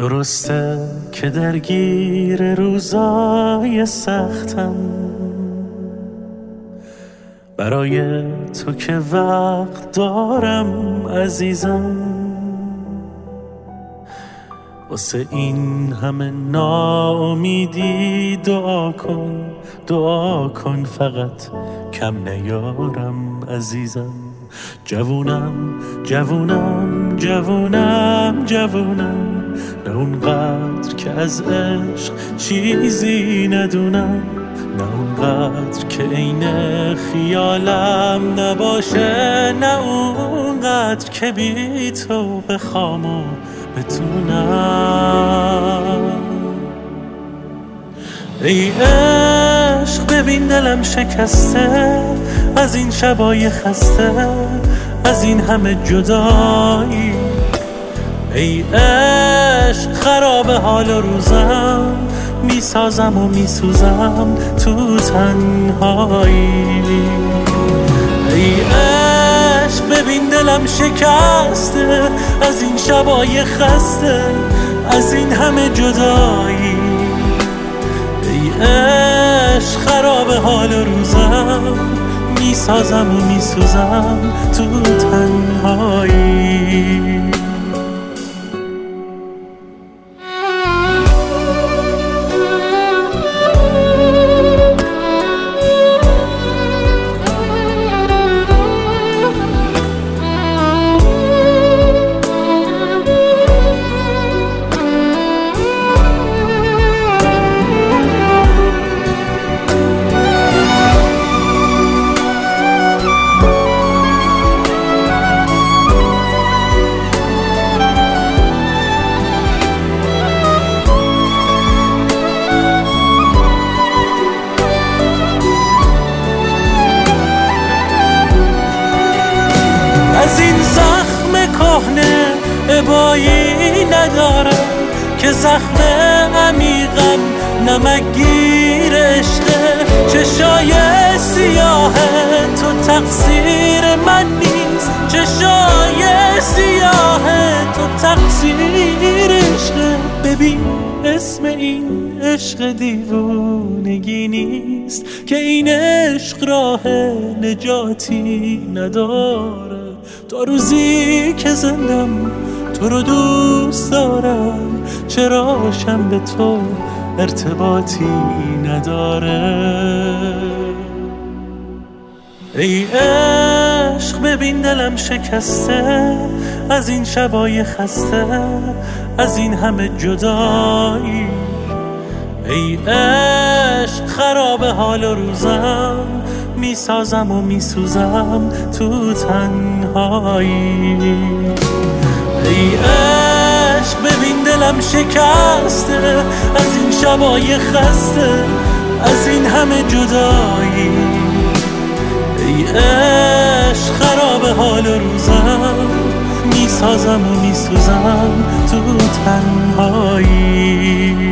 درسته که درگیر روزای سختم، برای تو که وقت دارم عزیزم. واسه این همه ناامیدی دعا کن فقط کم نیارم عزیزم. جوونم نه اونقدر که از عشق چیزی ندونم، نه اونقدر که عین خیالم نباشه، نه اونقدر که بی تو بخوام و بتونم. ای عشق ببین دلم شکسته از این شبای خسته، از این همه جدایی. ای عشق خراب حال روزم، میسازم و میسوزم تو تنهایی. ای عشق ببین دلم شکسته از این شبای خسته، از این همه جدایی. ای عشق خراب حال روزم، میسازم و میسوزم تو تنهایی. از این زخم کهنه ابایی ندارم که زخم عمیقم نمکگیر عشقه. چشای سیاه تو تقصیر من نیست، چشای سیاه تو تقصیر عشقه. ببین اسم این عشق دیوونگی نیست که این عشق راه نجاتی نداره. تا روزی که زندم تو رو دوست دارم، چراشم به تو ارتباطی نداره. ای عشق ببین دلم شکسته از این شبای خسته، از این همه جدایی. ای عشق خراب حال روزم، میسازم و میسوزم تو تنهایی. ای عشق ببین دلم شکسته از این شبای خسته، از این همه جدایی. ای عشق خراب حال روزم، میسازم و میسوزم تو تنهایی.